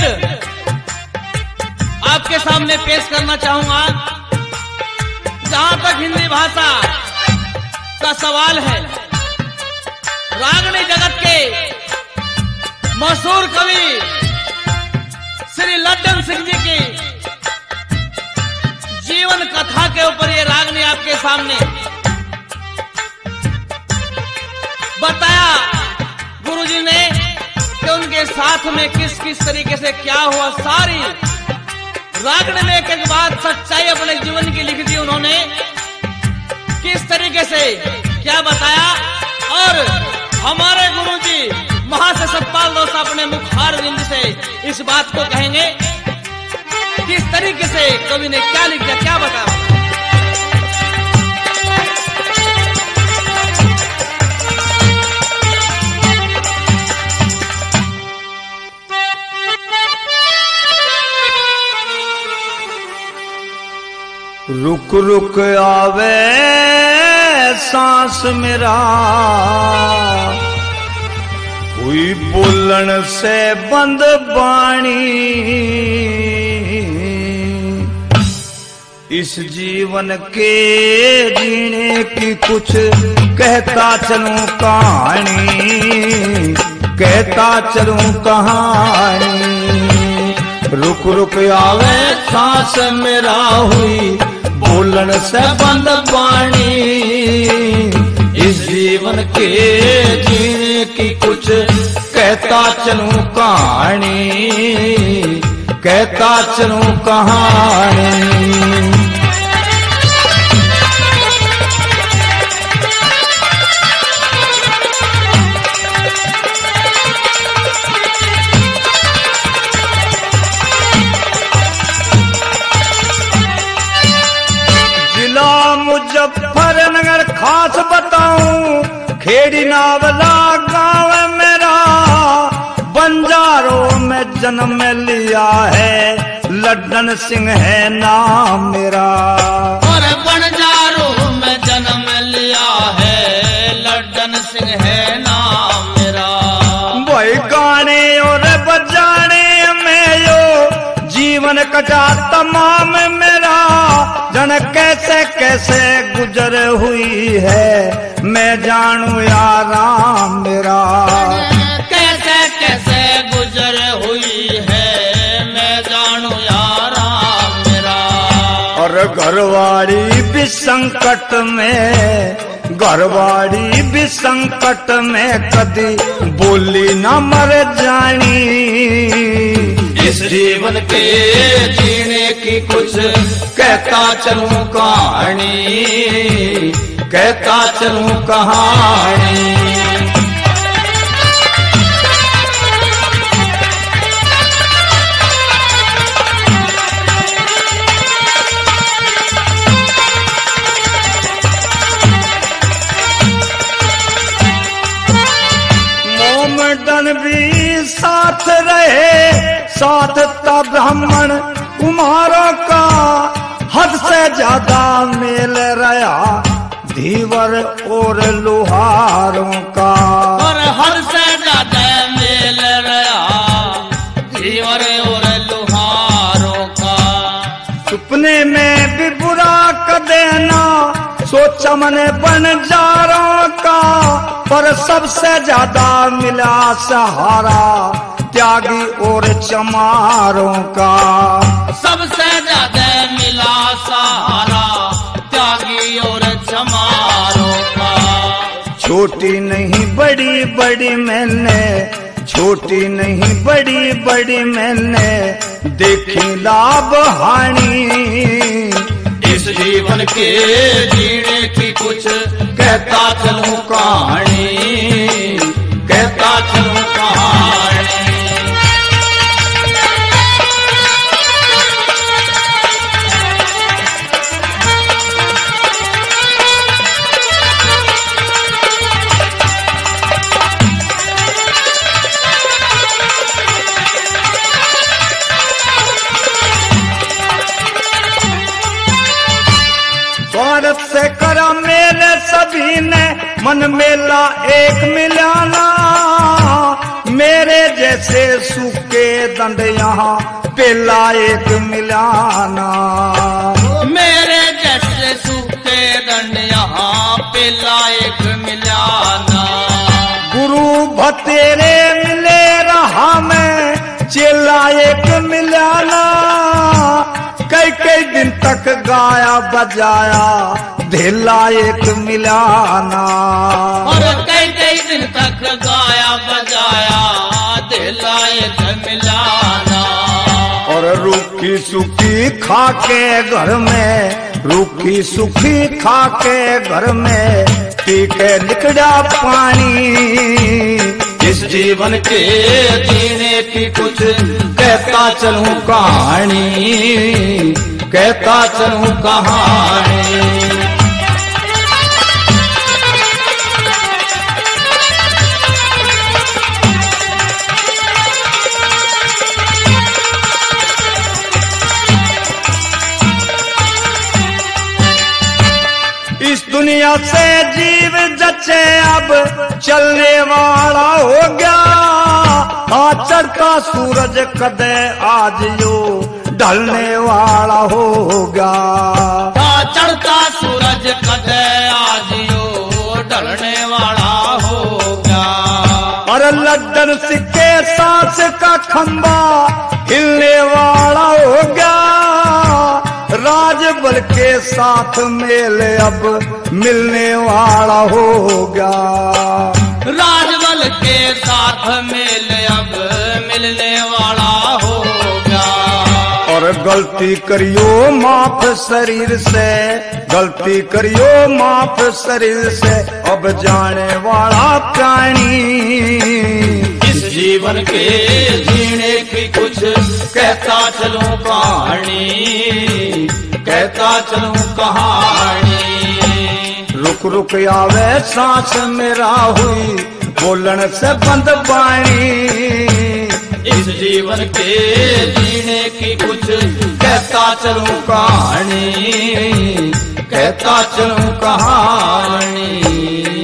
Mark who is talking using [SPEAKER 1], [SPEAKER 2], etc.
[SPEAKER 1] आपके सामने पेश करना चाहूंगा। जहां तक हिंदी भाषा का सवाल है, रागनी जगत के मशहूर कवि श्री लड्डन सिंह जी की जीवन कथा के ऊपर ये रागनी आपके सामने बताया गुरुजी ने कि उनके साथ में किस किस तरीके से क्या हुआ। सारी रागनी में एक एक बात सच्चाई अपने जीवन की लिख दी उन्होंने, किस तरीके से क्या बताया। और हमारे गुरुजी महाशय सतपाल दोस्त अपने मुखार बिंद से इस बात को कहेंगे, किस तरीके से कवि ने क्या लिख दिया, क्या बताया।
[SPEAKER 2] रुक रुक आवे सांस मेरा, हुई बोलन से बंद बाणी। इस जीवन के जीने की कुछ कहता चलूं कहानी, कहता चलूं कहानी। रुक रुक आवे सांस मेरा, हुई बोलन से बंद बाणी। इस जीवन के जीने की कुछ कहता चलूं कहानी, कहता चलूं कहानी। मुजफ्फरनगर खास बताऊं, खेड़ी नावला गांव मेरा। बंजारों में जन्म लिया है, लड्डन सिंह है नाम मेरा।
[SPEAKER 1] और बंजारों में जन्म लिया है, लड्डन सिंह है नाम मेरा।
[SPEAKER 2] वही गाने और बजाने में यो जीवन कटा तमाम मेरा। जन कैसे कैसे गुजर हुई है, मैं जानू याराम मेरा।
[SPEAKER 1] कैसे कैसे गुजर हुई है, मैं जानू याराम मेरा।
[SPEAKER 2] और घरवाड़ी भी संकट में, घरवाड़ी भी संकट में, कदी बोली न मर जानी। इस जीवन के जीने की कुछ कहता चलूं कहानी, कहता चलूं कहानी। मोमडन भी साथ रहे, साथ था ब्राह्मण कुम्हारों का। हद से ज्यादा मेल रहा धीवर और लोहारों का।
[SPEAKER 1] और हद से ज्यादा मेल रहा धीवर और लोहारों का।
[SPEAKER 2] सपने में भी बुरा कर देना सोचा मैंने बंजारों का। पर सबसे ज्यादा मिला सहारा त्यागी और चमारों का।
[SPEAKER 1] सबसे ज्यादा मिला सहारा त्यागी और चमारों का।
[SPEAKER 2] छोटी नहीं बड़ी बड़ी मैंने, छोटी नहीं बड़ी बड़ी मैंने देखी लाभ हानि।
[SPEAKER 1] इस जीवन के जीने की कुछ कहता चलूं कहानी, कहता चलूं कहानी।
[SPEAKER 2] भारत से करा मेले सभी ने, मन मेला एक मिलाना। मेरे जैसे सूखे दंड यहाँ पेला एक मिलाना।
[SPEAKER 1] मेरे जैसे सूखे दंड यहाँ पेला एक मिलाना।
[SPEAKER 2] गुरु भतेरे मिले रहा मैं चेला एक मिलाना। कई कई दिन तक गाया बजाया धेला एक मिलाना।
[SPEAKER 1] और कई कई दिन तक गाया बजाया धेला एक मिलाना।
[SPEAKER 2] और रूखी सूखी खा के घर में, रूखी सूखी खा के घर में पी के निकला पानी। इस जीवन के जीने की कुछ कहता चलूं कहानी, कहता चलूं कहानी। इस दुनिया से जीव जचे अब चलने वाला हो गया। चढ़ता सूरज कदे आज यो ढलने वाला हो गया।
[SPEAKER 1] चढ़ता सूरज कदे आज यो ढलने वाला हो गया।
[SPEAKER 2] और लड्डन सिक्के सांस का खंबा हिलने वाला हो गया। राजबल के साथ मेल अब मिलने वाला हो गया।
[SPEAKER 1] राजबल के साथ मेल अब मिलने वाला हो गया।
[SPEAKER 2] और गलती करियो माफ शरीर से, गलती करियो माफ शरीर से अब जाने वाला प्राणी।
[SPEAKER 1] इस जीवन के जीने की कुछ कहता चलूं कहानी, कहता चलूं कहानी।
[SPEAKER 2] रुक रुक आवे सांस मेरा हुई बोलन से बंद बाणी।
[SPEAKER 1] इस जीवन के जीने की कुछ कहता चलूं कहानी, कहता चलूं कहानी।